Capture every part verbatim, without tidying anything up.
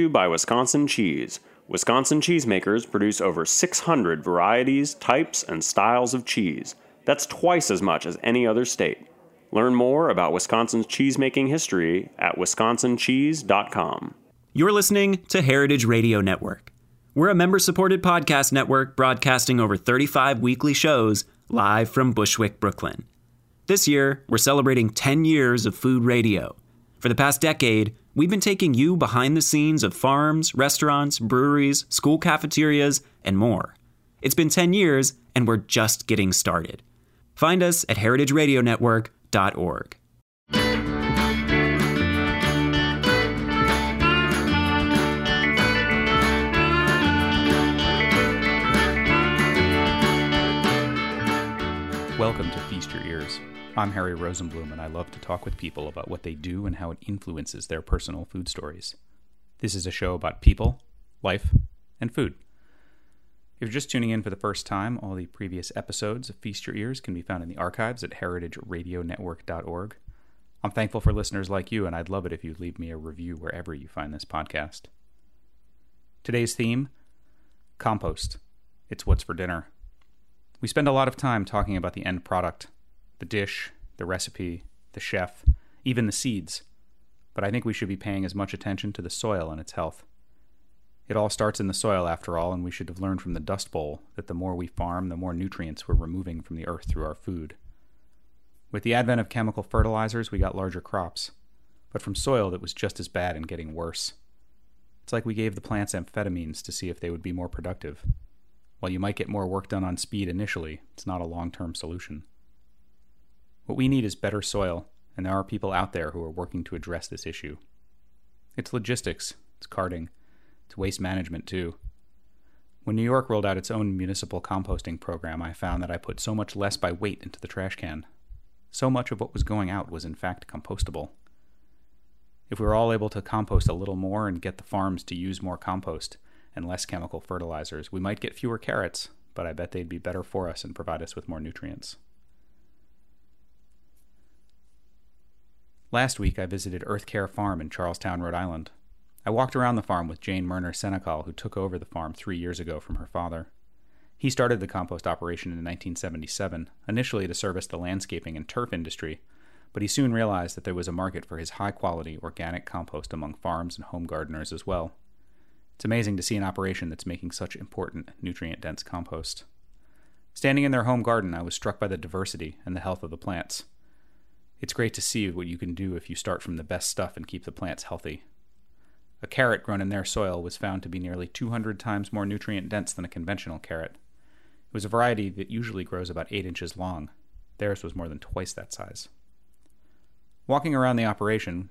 you by Wisconsin Cheese. Wisconsin cheesemakers produce over six hundred varieties, types, and styles of cheese. That's twice as much as any other state. Learn more about Wisconsin's cheesemaking history at wisconsin cheese dot com. You're listening to Heritage Radio Network. We're a member-supported podcast network broadcasting over thirty-five weekly shows live from Bushwick, Brooklyn. This year, we're celebrating ten years of food radio. For the past decade, we've been taking you behind the scenes of farms, restaurants, breweries, school cafeterias, and more. It's been ten years, and we're just getting started. Find us at heritage radio network dot org. Welcome to Feast Your Ears. I'm Harry Rosenblum, and I love to talk with people about what they do and how it influences their personal food stories. This is a show about people, life, and food. If you're just tuning in for the first time, all the previous episodes of Feast Your Ears can be found in the archives at heritage radio network dot org. I'm thankful for listeners like you, and I'd love it if you'd leave me a review wherever you find this podcast. Today's theme, compost. It's what's for dinner. We spend a lot of time talking about the end product, the dish, the recipe, the chef, even the seeds. But I think we should be paying as much attention to the soil and its health. It all starts in the soil, after all, and we should have learned from the Dust Bowl that the more we farm, the more nutrients we're removing from the earth through our food. With the advent of chemical fertilizers, we got larger crops. But from soil that was just as bad and getting worse. It's like we gave the plants amphetamines to see if they would be more productive. While you might get more work done on speed initially, it's not a long-term solution. What we need is better soil, and there are people out there who are working to address this issue. It's logistics, it's carting, it's waste management too. When New York rolled out its own municipal composting program, I found that I put so much less by weight into the trash can. So much of what was going out was in fact compostable. If we were all able to compost a little more and get the farms to use more compost, and less chemical fertilizers, we might get fewer carrots, but I bet they'd be better for us and provide us with more nutrients. Last week, I visited Earth Care Farm in Charlestown, Rhode Island. I walked around the farm with Jane Murner Senecal, who took over the farm three years ago from her father. He started the compost operation in nineteen seventy-seven, initially to service the landscaping and turf industry, but he soon realized that there was a market for his high-quality organic compost among farms and home gardeners as well. It's amazing to see an operation that's making such important, nutrient-dense compost. Standing in their home garden, I was struck by the diversity and the health of the plants. It's great to see what you can do if you start from the best stuff and keep the plants healthy. A carrot grown in their soil was found to be nearly two hundred times more nutrient-dense than a conventional carrot. It was a variety that usually grows about eight inches long. Theirs was more than twice that size. Walking around the operation...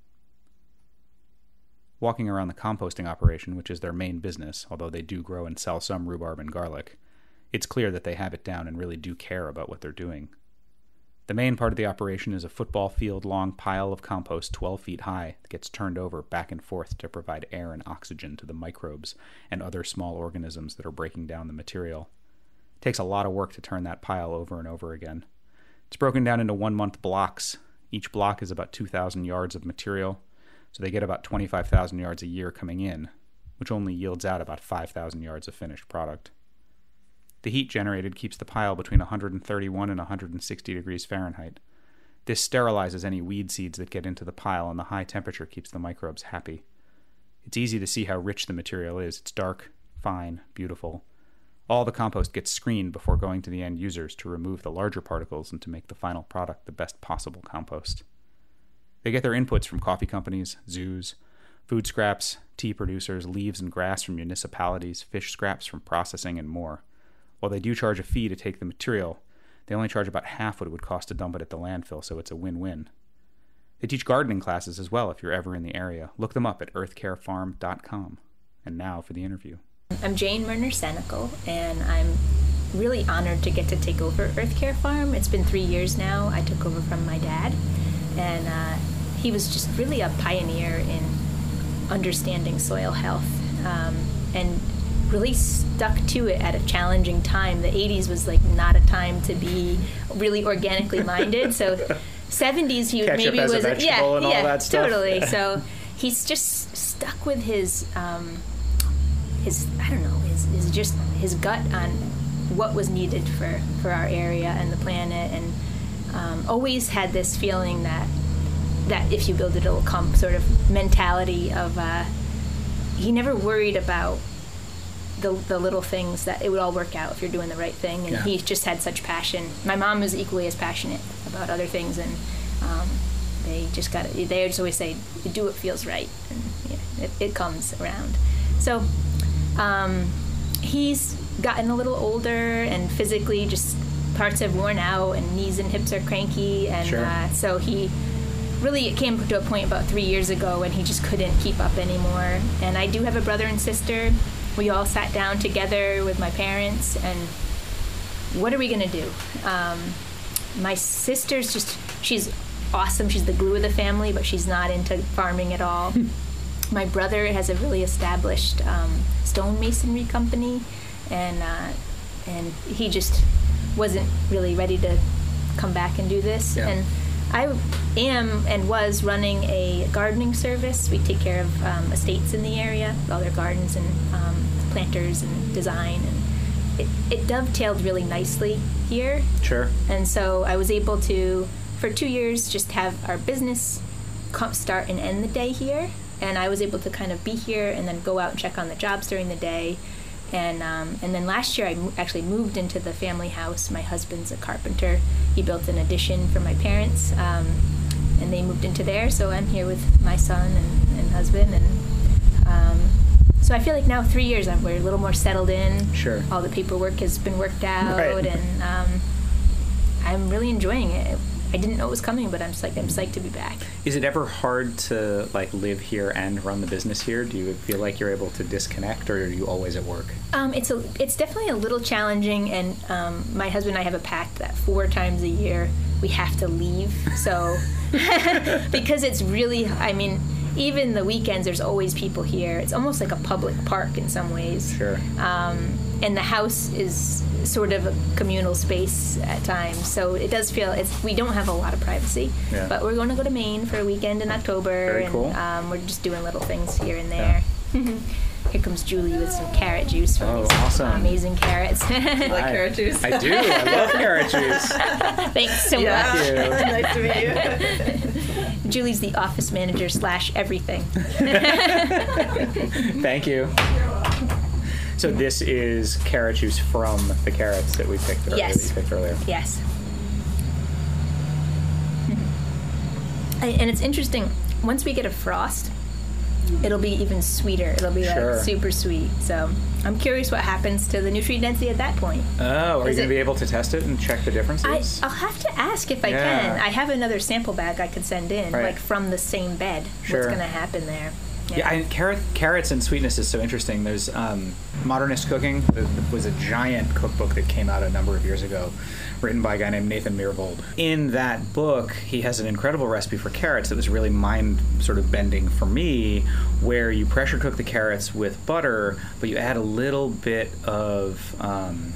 Walking around the composting operation, which is their main business, although they do grow and sell some rhubarb and garlic, it's clear that they have it down and really do care about what they're doing. The main part of the operation is a football field-long pile of compost twelve feet high that gets turned over back and forth to provide air and oxygen to the microbes and other small organisms that are breaking down the material. It takes a lot of work to turn that pile over and over again. It's broken down into one-month blocks. Each block is about two thousand yards of material, so they get about twenty-five thousand yards a year coming in, which only yields out about five thousand yards of finished product. The heat generated keeps the pile between one hundred thirty-one and one hundred sixty degrees Fahrenheit. This sterilizes any weed seeds that get into the pile, and the high temperature keeps the microbes happy. It's easy to see how rich the material is. It's dark, fine, beautiful. All the compost gets screened before going to the end users to remove the larger particles and to make the final product the best possible compost. They get their inputs from coffee companies, zoos, food scraps, tea producers, leaves and grass from municipalities, fish scraps from processing, and more. While they do charge a fee to take the material, they only charge about half what it would cost to dump it at the landfill, so it's a win-win. They teach gardening classes as well if you're ever in the area. Look them up at earth care farm dot com. And now for the interview. I'm Jane Murner Senecal, and I'm really honored to get to take over Earth Care Farm. It's been three years now. I took over from my dad, and uh, he was just really a pioneer in understanding soil health, um, and really stuck to it at a challenging time. The eighties was like not a time to be really organically minded, so seventies he Ketchup maybe as was a vegetable yeah and all yeah that stuff. Totally. So he's just stuck with his um, his I don't know his, his just his gut on what was needed for, for our area and the planet, and um, always had this feeling that that if you build it, it'll come sort of mentality of uh, he never worried about the the little things, that it would all work out if you're doing the right thing, and yeah. he just had such passion. My mom was equally as passionate about other things, and um, they just got it. They just always say, "You do what feels right," and yeah, it, it comes around. So um, he's gotten a little older, and physically, just parts have worn out, and knees and hips are cranky, and Sure. uh, so he really it came to a point about three years ago when he just couldn't keep up anymore. And I do have a brother and sister. We all sat down together with my parents, and what are we going to do? Um, my sister's just, she's awesome. She's the glue of the family, but she's not into farming at all. My brother has a really established um, stonemasonry company, and uh, and he just wasn't really ready to come back and do this. Yeah. And I am and was running a gardening service. We take care of um, estates in the area, all their gardens and um, planters and design, and it, it dovetailed really nicely here. Sure. And so I was able to, for two years, just have our business come start and end the day here, and I was able to kind of be here and then go out and check on the jobs during the day. And um, and then last year I mo- actually moved into the family house. My husband's a carpenter. He built an addition for my parents, um, and they moved into there. So I'm here with my son and, and husband. And um, so I feel like now three years I'm, we're a little more settled in. Sure. All the paperwork has been worked out, Right. and um, I'm really enjoying it. I didn't know it was coming, but I'm just like I'm psyched to be back. Is it ever hard to like live here and run the business here? Do you feel like you're able to disconnect, or are you always at work? Um, it's a, it's definitely a little challenging, and um, my husband and I have a pact that four times a year we have to leave. So because it's really, I mean, even the weekends, there's always people here. It's almost like a public park in some ways. Sure. Um, and the house is sort of a communal space at times, so it does feel it's. We don't have a lot of privacy, Yeah. but we're going to go to Maine for a weekend in October, Very and cool. um, we're just doing little things here and there. Here comes Julie with some carrot juice from Oh, these awesome. amazing carrots. Like carrot juice. I do. I love carrot juice. Thanks so Yeah. much. Nice to meet you. Julie's the office manager slash everything. Thank you. So this is carrot juice from the carrots that we picked earlier. Yes. That you picked earlier. Yes. I- And it's interesting, once we get a frost, it'll be even sweeter. It'll be Sure. like super sweet. So I'm curious what happens to the nutrient density at that point. Oh, are you Is going to it- be able to test it and check the I, differences? I'll have to ask if I Yeah. can. I have another sample bag I could send in, Right. like from the same bed. Sure. What's going to happen there? Yeah, I, carrot, carrots and sweetness is so interesting. There's um, Modernist Cooking. It was a giant cookbook that came out a number of years ago, written by a guy named Nathan Myhrvold. In that book, he has an incredible recipe for carrots that was really mind sort of bending for me, where you pressure cook the carrots with butter, but you add a little bit of... Um,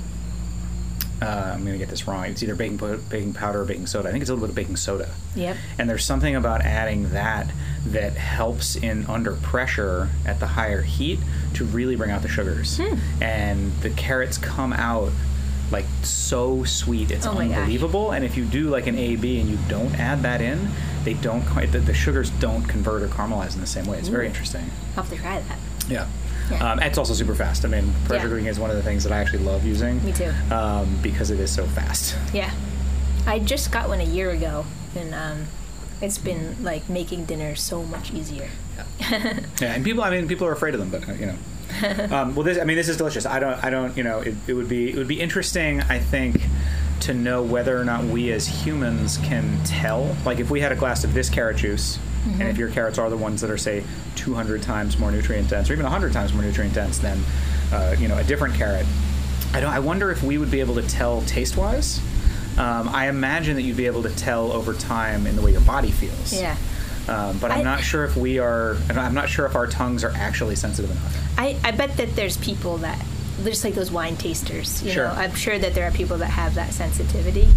uh, I'm going to get this wrong. It's either baking po- baking powder or baking soda. I think it's a little bit of baking soda. Yep. And there's something about adding that that helps in under pressure at the higher heat to really bring out the sugars. Hmm. And the carrots come out like so sweet. It's Oh my gosh. unbelievable. And if you do like an A B and you don't add that in, they don't quite, the, the sugars don't convert or caramelize in the same way. It's very Ooh. interesting. I'll have to try that. Yeah. Yeah. Um, it's also super fast. I mean, pressure Yeah. cooking is one of the things that I actually love using. Me too. Um, because it is so fast. Yeah. I just got one a year ago, and um, it's been like making dinner so much easier. Yeah, and people, I mean, people are afraid of them, but uh, you know. um, well, this, I mean, this is delicious. I don't, I don't, you know, it, it would be, it would be interesting, I think, to know whether or not we as humans can tell. Like, if we had a glass of this carrot juice, Mm-hmm. and if your carrots are the ones that are, say, two hundred times more nutrient dense, or even one hundred times more nutrient dense than, uh, you know, a different carrot, I don't. I wonder if we would be able to tell taste-wise. Um, I imagine that you'd be able to tell over time in the way your body feels. Yeah. Um, but I'm I- not sure if we are. I'm not sure if our tongues are actually sensitive enough. I, I bet that there's people that, just like those wine tasters, you Sure. know, I'm sure that there are people that have that sensitivity.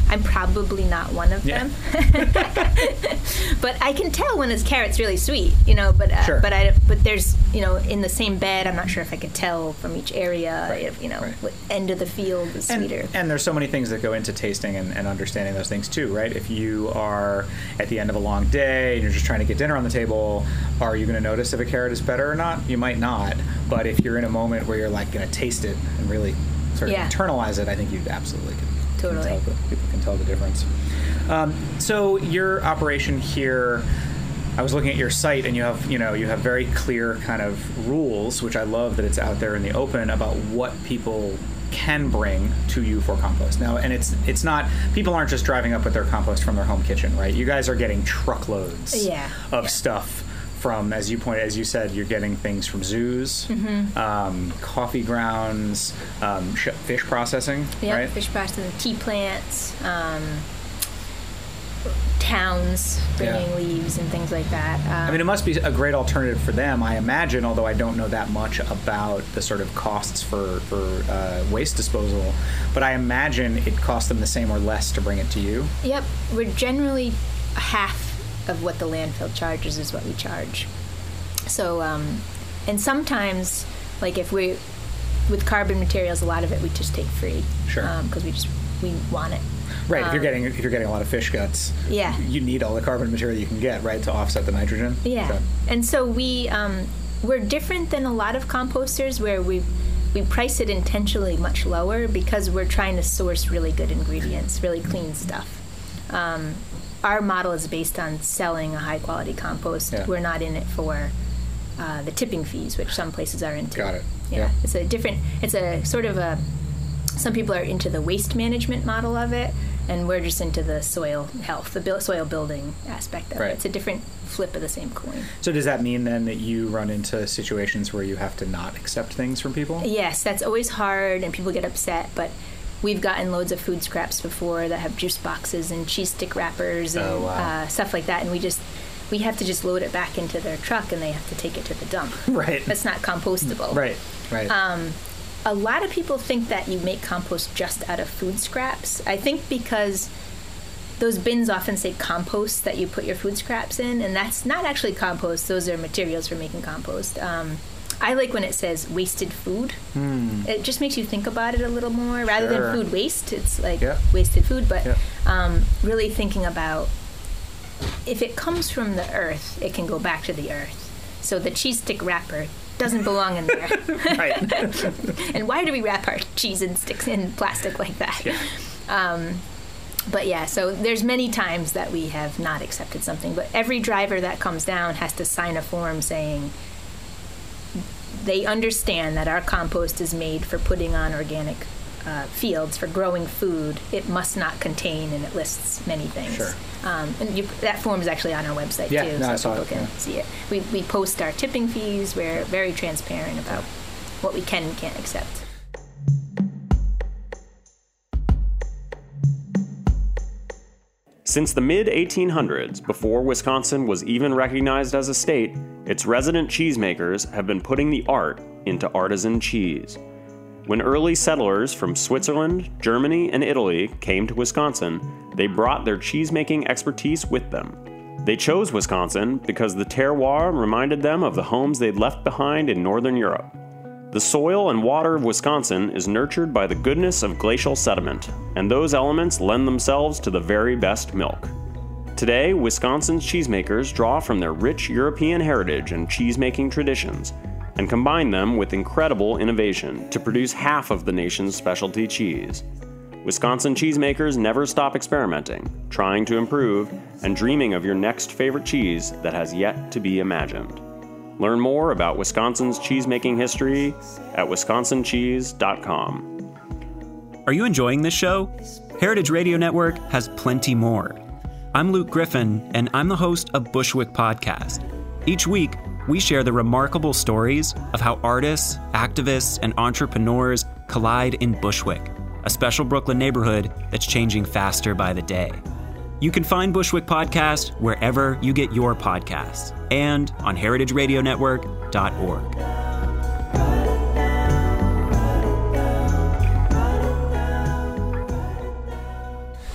I'm probably not one of Yeah. them. But I can tell when this carrot's really sweet, you know, but uh, Sure. but I but there's, you know, in the same bed, I'm not sure if I could tell from each area Right. if, you know, Right. what end of the field is And, sweeter. and there's so many things that go into tasting and, and understanding those things too, right? If you are at the end of a long day and you're just trying to get dinner on the table, are you going to notice if a carrot is better or not? You might not. But if you're in a moment where you're like going to taste it and really sort of Yeah. internalize it, I think you absolutely can, Totally. can tell the, people can tell the difference. Um, so your operation here, I was looking at your site, and you have, you know, you have very clear kind of rules, which I love that it's out there in the open about what people can bring to you for compost. Now, and it's it's not, people aren't just driving up with their compost from their home kitchen, right? You guys are getting truckloads Yeah. of Yeah. stuff from, as you point, as you said, you're getting things from zoos, Mm-hmm. um, coffee grounds, um, sh- fish processing, Yeah, right? fish processing, tea plants, um, towns bringing Yeah. leaves and things like that. Um, I mean, it must be a great alternative for them, I imagine, although I don't know that much about the sort of costs for, for uh, waste disposal. But I imagine it costs them the same or less to bring it to you. Yep, we're generally half of what the landfill charges is what we charge. So, um, and sometimes, like if we, with carbon materials, a lot of it we just take free. Sure. Because we just, we want it. Right. if you're Um, getting if you're getting a lot of fish guts, Yeah. you need all the carbon material you can get, right, to offset the nitrogen. Yeah, So- and so we um, we're different than a lot of composters where we we price it intentionally much lower because we're trying to source really good ingredients, really clean stuff. Um, our model is based on selling a high quality compost. Yeah. We're not in it for uh, the tipping fees, which some places are into. Got it. Yeah, Yeah. it's a different. It's a sort of a. Some people are into the waste management model of it, and we're just into the soil health, the buil- soil building aspect of Right. it. It's a different flip of the same coin. So does that mean then that you run into situations where you have to not accept things from people? Yes, that's always hard, and people get upset, but we've gotten loads of food scraps before that have juice boxes and cheese stick wrappers and Oh, wow. uh, stuff like that, and we just we have to just load it back into their truck, and they have to take it to the dump. Right. That's not compostable. Right. Right. Um, a lot of people think that you make compost just out of food scraps. I think because those bins often say compost that you put your food scraps in, and that's not actually compost. Those are materials for making compost. Um, I like when it says wasted food. It just makes you think about it a little more. Rather Sure. than food waste, it's like Yep. wasted food. But Yep. um, really thinking about if it comes from the earth, it can go back to the earth. So the cheese stick wrapper doesn't belong in there. right. And why do we wrap our cheese in sticks in plastic like that? Yeah. Um, but yeah, so there's many times that we have not accepted something, but every driver that comes down has to sign a form saying they understand that our compost is made for putting on organic uh, fields for growing food. It must not contain, and it lists many things. Sure. Um, and you, that form is actually on our website Yeah, too, no, I so saw people it, can yeah. see it. We, we post our tipping fees. We're very transparent about what we can and can't accept. Since the mid eighteen hundreds, before Wisconsin was even recognized as a state, its resident cheesemakers have been putting the art into artisan cheese. When early settlers from Switzerland, Germany, and Italy came to Wisconsin, they brought their cheesemaking expertise with them. They chose Wisconsin because the terroir reminded them of the homes they'd left behind in Northern Europe. The soil and water of Wisconsin is nurtured by the goodness of glacial sediment, and those elements lend themselves to the very best milk. Today, Wisconsin's cheesemakers draw from their rich European heritage and cheesemaking traditions, and combine them with incredible innovation to produce half of the nation's specialty cheese. Wisconsin cheesemakers never stop experimenting, trying to improve, and dreaming of your next favorite cheese that has yet to be imagined. Learn more about Wisconsin's cheesemaking history at wisconsin cheese dot com. Are you enjoying this show? Heritage Radio Network has plenty more. I'm Luke Griffin, and I'm the host of Bushwick Podcast. Each week, we share the remarkable stories of how artists, activists, and entrepreneurs collide in Bushwick, a special Brooklyn neighborhood that's changing faster by the day. You can find Bushwick Podcast wherever you get your podcasts and on heritage radio network dot org.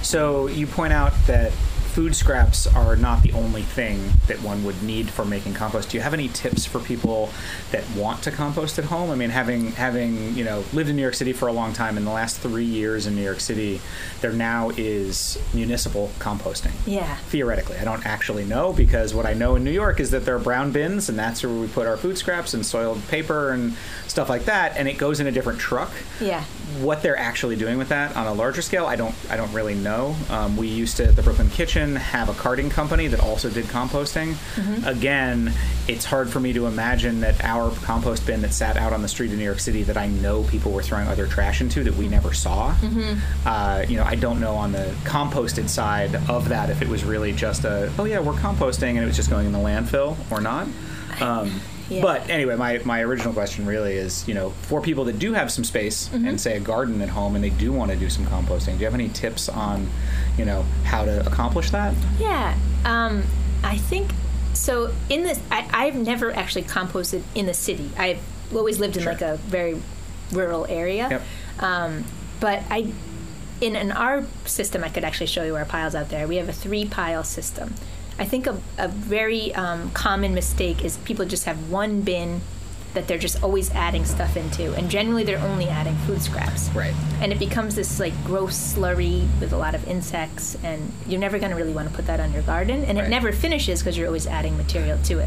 So you point out that food scraps are not the only thing that one would need for making compost. Do you have any tips for people that want to compost at home? I mean, having having you know lived in New York City for a long time, in the last three years in New York City, there now is municipal composting. Yeah. Theoretically, I don't actually know, because what I know in New York is that there are brown bins, and that's where we put our food scraps and soiled paper and stuff like that, and it goes in a different truck. Yeah. What they're actually doing with that on a larger scale, I don't I don't really know. Um, we used to, at the Brooklyn Kitchen, have a carting company that also did composting. Mm-hmm. Again, it's hard for me to imagine that our compost bin that sat out on the street in New York City that I know people were throwing other trash into that we never saw. Mm-hmm. Uh, you know, I don't know on the composted side of that if it was really just a, oh yeah, we're composting, and it was just going in the landfill or not. Um, Yeah. But anyway, my, my original question really is, you know, for people that do have some space mm-hmm. and, say, a garden at home, and they do want to do some composting, do you have any tips on, you know, how to accomplish that? Yeah. Um, I think, so in this, I, I've never actually composted in the city. I've always lived in, sure. like, a very rural area. Yep. Um, but I, in, in our system, I could actually show you our piles out there. We have a three-pile system. I think a, a very um, common mistake is people just have one bin that they're just always adding stuff into, and generally they're only adding food scraps. Right. And it becomes this like gross slurry with a lot of insects, and you're never going to really want to put that on your garden, and right. it never finishes because you're always adding material to it.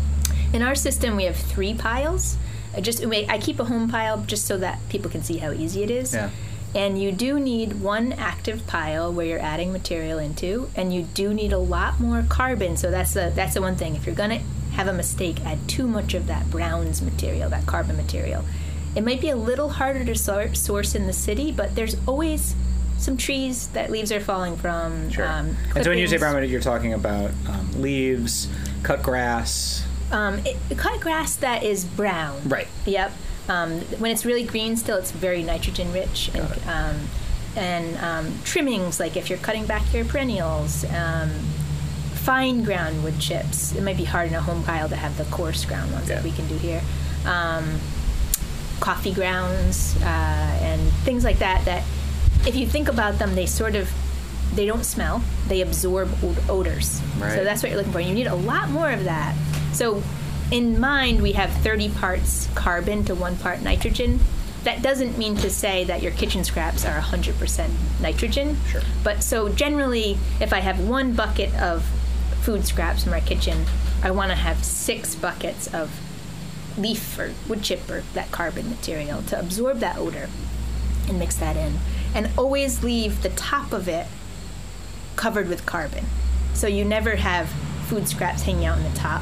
In our system, we have three piles. I just I keep a home pile just so that people can see how easy it is. Yeah. And you do need one active pile where you're adding material into, and you do need a lot more carbon. So that's the that's the one thing. If you're gonna have a mistake, add too much of that browns material, that carbon material. It might be a little harder to sor- source in the city, but there's always some trees that leaves are falling from. Sure. Um, and so when you say brown, you're talking about um, leaves, cut grass. Um, it, cut grass that is brown. Right. Yep. Um, when it's really green still, it's very nitrogen rich. Got And, it. um, and um, trimmings, like if you're cutting back your perennials, um, fine ground wood chips. It might be hard in a home pile to have the coarse ground ones Yeah. that we can do here. Um, coffee grounds uh, and things like that, that if you think about them, they sort of, they don't smell. They absorb od- odors. Right. So that's what you're looking for. You need a lot more of that. So in mind, we have thirty parts carbon to one part nitrogen. That doesn't mean to say that your kitchen scraps are one hundred percent nitrogen. Sure. But so generally, if I have one bucket of food scraps from our kitchen, I want to have six buckets of leaf or wood chip or that carbon material to absorb that odor and mix that in. And always leave the top of it covered with carbon. So you never have food scraps hanging out in the top.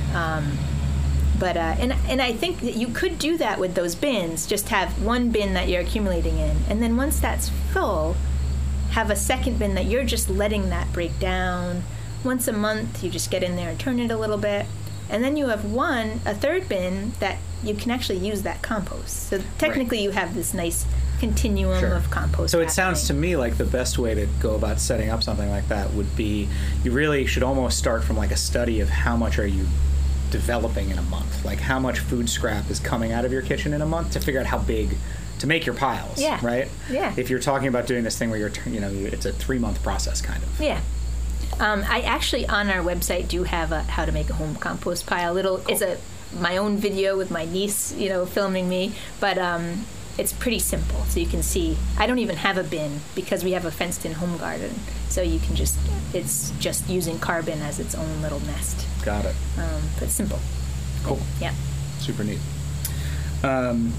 Um, but uh, and and I think that you could do that with those bins. Just have one bin that you're accumulating in, and then once that's full, have a second bin that you're just letting that break down. Once a month, you just get in there and turn it a little bit, and then you have one, a third bin that you can actually use that compost. So technically, Right. you have this nice continuum Sure. of compost. So it sounds to happening. me like the best way to go about setting up something like that would be, you really should almost start from like a study of how much are you developing in a month, like how much food scrap is coming out of your kitchen in a month, to figure out how big to make your piles. Yeah. Right. Yeah. If you're talking about doing this thing where you're, tur- you know, you, it's a three month process kind of. Yeah. Um, I actually on our website do have a how to make a home compost pile. Little, it's a my own video with my niece, you know, filming me, but um, it's pretty simple. So you can see. I don't even have a bin because we have a fenced-in home garden. So you can just, it's just using carbon as its own little nest. Got it. Um, but it's simple. Cool. Yeah. Super neat. Um,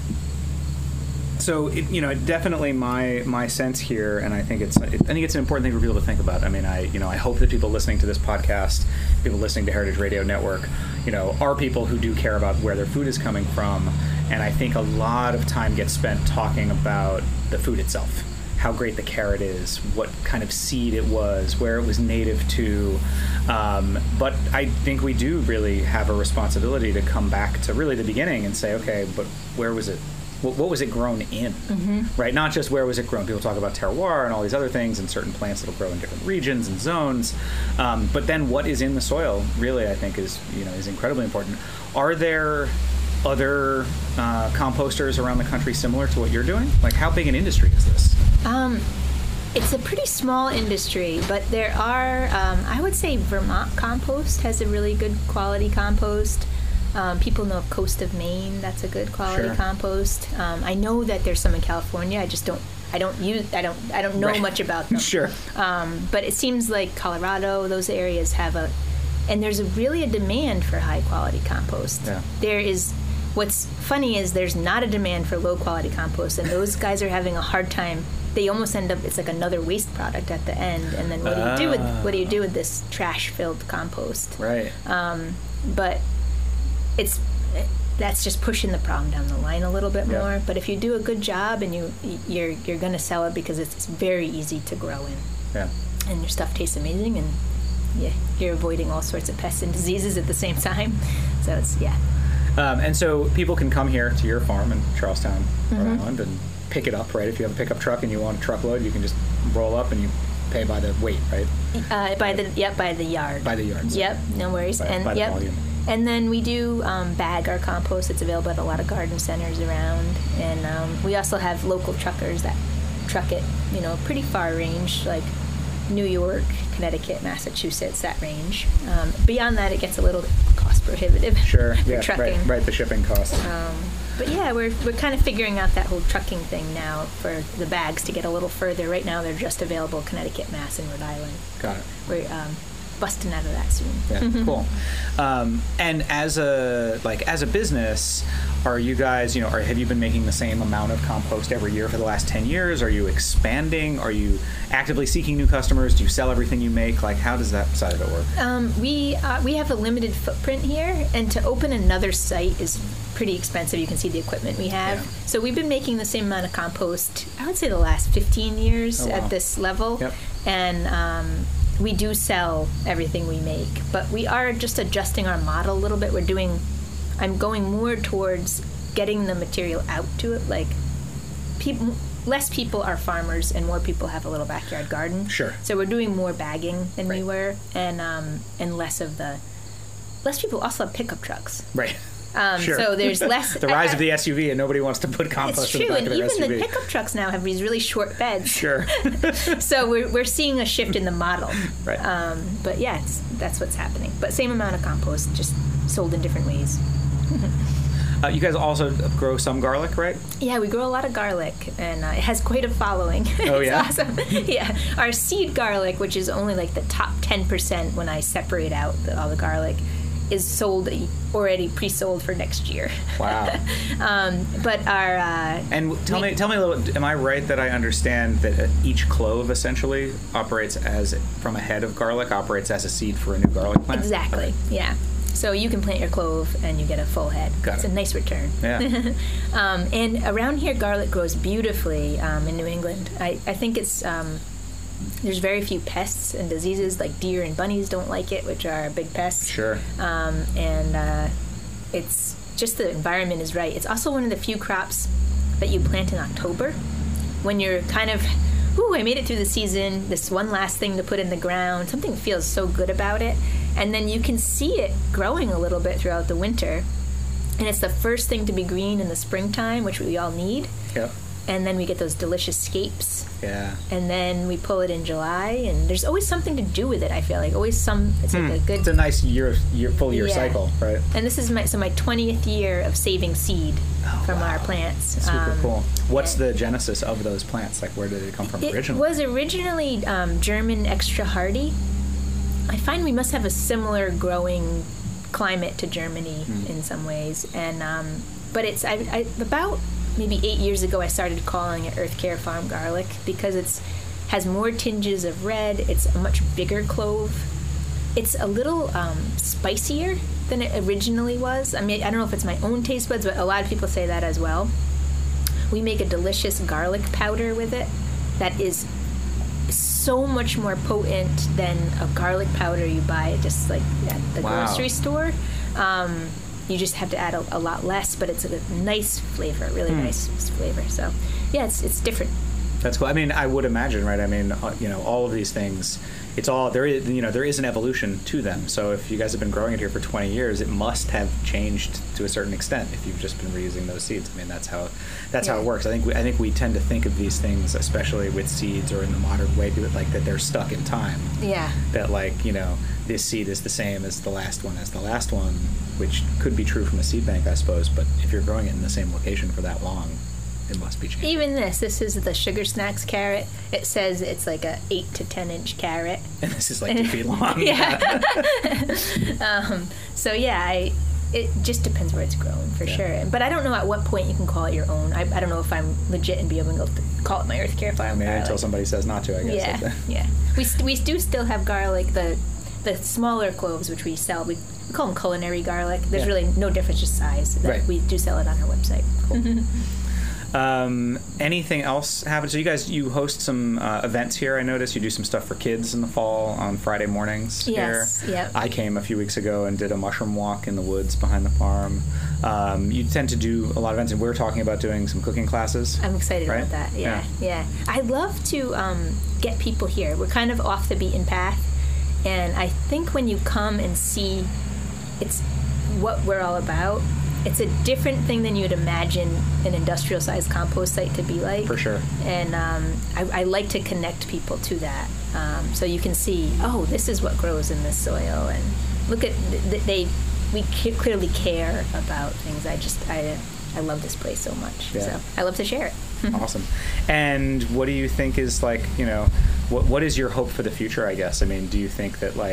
so it, you know, definitely my my sense here, and I think it's I think it's an important thing for people to think about. I mean, I you know I hope that people listening to this podcast, people listening to Heritage Radio Network, you know, are people who do care about where their food is coming from, and I think a lot of time gets spent talking about the food itself, how great the carrot is, what kind of seed it was, where it was native to. Um, but I think we do really have a responsibility to come back to really the beginning and say, okay, but where was it? What, what was it grown in? Mm-hmm. Right? Not just where was it grown. People talk about terroir and all these other things and certain plants that'll grow in different regions and zones. Um, but then what is in the soil really, I think, is you know is incredibly important. Are there other uh, composters around the country similar to what you're doing? Like, how big an industry is this? Um, It's a pretty small industry, but there are, um, I would say Vermont Compost has a really good quality compost. Um, people know of Coast of Maine, that's a good quality Sure. compost. Um, I know that there's some in California. I just don't, I don't use, I don't, I don't know Right. much about them. Sure. Um, but it seems like Colorado, those areas have a, and there's a, really a demand for high quality compost. Yeah. There is, what's funny is there's not a demand for low quality compost, and those guys are having a hard time. They almost end up, it's like another waste product at the end, and then what do you do with, what do you do with this trash filled compost? Right. Um, but it's, that's just pushing the problem down the line a little bit Yeah. more. But if you do a good job and you you're you're going to sell it because it's very easy to grow in, Yeah. and your stuff tastes amazing, and yeah, you're avoiding all sorts of pests and diseases at the same time. So it's yeah. Um, and so people can come here to your farm in Charlestown, Rhode Mm-hmm. Island, and pick it up, right? If you have a pickup truck and you want a truckload, you can just roll up and you pay by the weight, right? Uh, by the yep by the yard. By the yards. Yep, no worries. By- and by the yep. volume. And then we do um, bag our compost. It's available at a lot of garden centers around, and um, we also have local truckers that truck it, you know, pretty far range, like New York, Connecticut, Massachusetts, that range. Um, beyond that, it gets a little cost prohibitive. Sure. for Yeah. trucking. Right. Right. The shipping cost. Um, but yeah, we're we're kind of figuring out that whole trucking thing now for the bags to get a little further. Right now, they're just available Connecticut, Mass, and Rhode Island. Got it. We're um, busting out of that soon. Yeah, cool. Um, and as a like as a business, are you guys, you know, are, have you been making the same amount of compost every year for the last ten years? Are you expanding? Are you actively seeking new customers? Do you sell everything you make? Like, how does that side of it work? Um, we uh, we have a limited footprint here, and to open another site is pretty expensive. You can see the equipment we have. Yeah. So we've been making the same amount of compost, I would say, the last fifteen years Oh, wow. at this level. Yep. And um, we do sell everything we make, but we are just adjusting our model a little bit. We're doing, I'm going more towards getting the material out to it. Like, people, less people are farmers, and more people have a little backyard garden. Sure. So we're doing more bagging than we Right. were, and um, and less of the, less people also have pickup trucks. Right. Um, Sure. So there's less. The rise I- of the S U V, and nobody wants to put compost It's in the true, back and of their even S U V. the pickup trucks now have these really short beds. Sure. So we're, we're seeing a shift in the model. Right. Um, but yeah, it's, that's what's happening. But same amount of compost, just sold in different ways. Uh, you guys also grow some garlic, right? Yeah, we grow a lot of garlic, and uh, it has quite a following. Oh, It's yeah? awesome. Yeah, our seed garlic, which is only like the top ten percent when I separate out the, all the garlic, is sold already pre-sold for next year. Wow. Um, but our uh, And w- tell we- me, tell me a little. Am I right that I understand that uh, each clove essentially operates as from a head of garlic operates as a seed for a new garlic plant? exactly, yeah. So you can plant your clove and you get a full head. Got it's it. a nice return. Yeah. Um, and around here, garlic grows beautifully um, in New England. I, I think it's um, there's very few pests and diseases, like deer and bunnies don't like it, which are big pests. Sure. Um, and uh, it's just the environment is right. It's also one of the few crops that you plant in October when you're kind of, ooh, I made it through the season, this one last thing to put in the ground. Something feels so good about it. And then you can see it growing a little bit throughout the winter. And it's the first thing to be green in the springtime, which we all need. Yep. And then we get those delicious scapes. Yeah. And then we pull it in July. And there's always something to do with it, I feel like. Always some, it's like a good... Hmm. It's a nice year, year full year Yeah. cycle, right? And this is my so my twentieth year of saving seed from our plants. Super Um, cool. What's and the genesis of those plants? Like, where did they come from It originally? was originally um, German extra hardy. I find we must have a similar growing climate to Germany Hmm. in some ways, and um, but it's I, I, about maybe eight years ago I started calling it Earth Care Farm garlic because it's has more tinges of red. It's a much bigger clove. It's a little um, spicier than it originally was. I mean, I don't know if it's my own taste buds, but a lot of people say that as well. We make a delicious garlic powder with it that is so much more potent than a garlic powder you buy just like at the Wow. grocery store. Um, you just have to add a, a lot less, but it's a nice flavor, really Hmm. nice flavor. So, yeah, it's it's different. That's cool. I mean, I would imagine, right? I mean, uh, you know, all of these things it's all there is. You know, there is an evolution to them. So if you guys have been growing it here for twenty years, it must have changed to a certain extent. If you've just been reusing those seeds, I mean, that's how that's yeah. how it works. I think we, I think we tend to think of these things, especially with seeds or in the modern way, like that they're stuck in time. Yeah. That like you know, this seed is the same as the last one as the last one, which could be true from a seed bank, I suppose. But if you're growing it in the same location for that long, it must be changing. Even this, this is the Sugar Snacks carrot. It says it's like a eight to ten inch carrot. And this is like two feet long. Yeah. um, so yeah, I, it just depends where it's grown for yeah. sure. But I don't know at what point you can call it your own. I, I don't know if I'm legit and be able to call it my Earth Care Farm. I mean, garlic. until somebody says not to, I guess. Yeah, yeah. We st- we do still have garlic, the the smaller cloves which we sell. We We call them culinary garlic. There's yeah. really no difference, just size. That right. We do sell it on our website. Cool. um, anything else happen? So you guys, you host some uh, events here. I noticed you do some stuff for kids in the fall on Friday mornings. Yes. Here. Yep. I came a few weeks ago and did a mushroom walk in the woods behind the farm. Um, you tend to do a lot of events, and we're talking about doing some cooking classes. I'm excited right? about that. Yeah, yeah. yeah. I love to um, get people here. We're kind of off the beaten path, and I think when you come and see it's what we're all about, it's a different thing than you'd imagine an industrial-sized compost site to be like. For sure. And um, I, I like to connect people to that, um, so you can see, oh, this is what grows in this soil, and look at they. We clearly care about things. I just I I love this place so much. Yeah. So I love to share it. Awesome. And what do you think is like, you know, what what is your hope for the future, I guess? I mean, do you think that like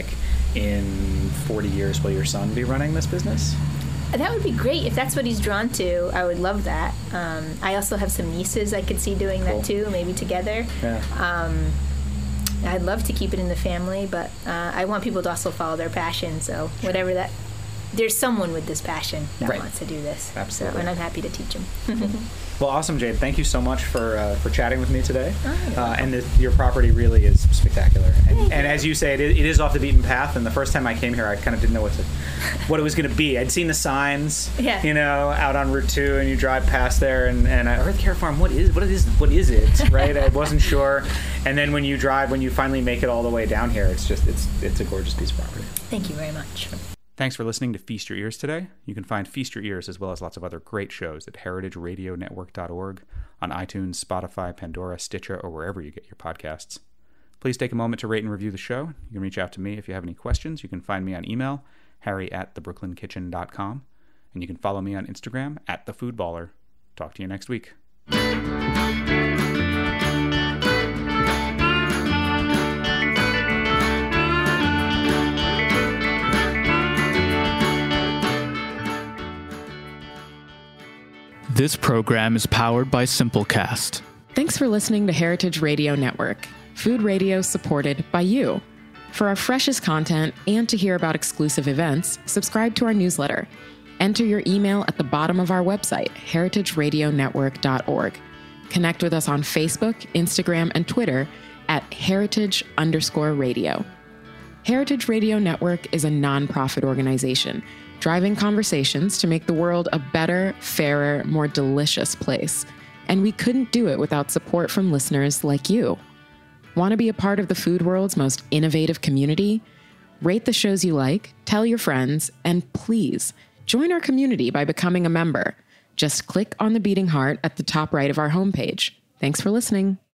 in forty years will your son be running this business? That would be great. If that's what he's drawn to, I would love that. Um, I also have some nieces I could see doing cool. that too, maybe together. Yeah. Um, I'd love to keep it in the family, but uh, I want people to also follow their passion. So whatever that, there's someone with this passion that right. wants to do this. Absolutely. So, and I'm happy to teach them. Well, awesome, Jade. Thank you so much for uh, for chatting with me today. Oh, uh, and the, your property really is spectacular. And, and as you say, it, it is off the beaten path. And the first time I came here, I kind of didn't know what to, what it was going to be. I'd seen the signs, yeah. you know, out on Route Two, and you drive past there, and, and I, Earth Care Farm. What is what is what is it? Right? I wasn't sure. And then when you drive, when you finally make it all the way down here, it's just it's it's a gorgeous piece of property. Thank you very much. Thanks for listening to Feast Your Ears today. You can find Feast Your Ears as well as lots of other great shows at heritage radio network dot org, on iTunes, Spotify, Pandora, Stitcher, or wherever you get your podcasts. Please take a moment to rate and review the show. You can reach out to me if you have any questions. You can find me on email, harry at the brooklyn kitchen dot com, and you can follow me on Instagram at thefoodballer. Talk to you next week. This program is powered by Simplecast. Thanks for listening to Heritage Radio Network, food radio supported by you. For our freshest content and to hear about exclusive events, subscribe to our newsletter. Enter your email at the bottom of our website, heritage radio network dot org. Connect with us on Facebook, Instagram, and Twitter at heritage underscore radio. Heritage Radio Network is a nonprofit organization driving conversations to make the world a better, fairer, more delicious place. And we couldn't do it without support from listeners like you. Want to be a part of the food world's most innovative community? Rate the shows you like, tell your friends, and please join our community by becoming a member. Just click on the beating heart at the top right of our homepage. Thanks for listening.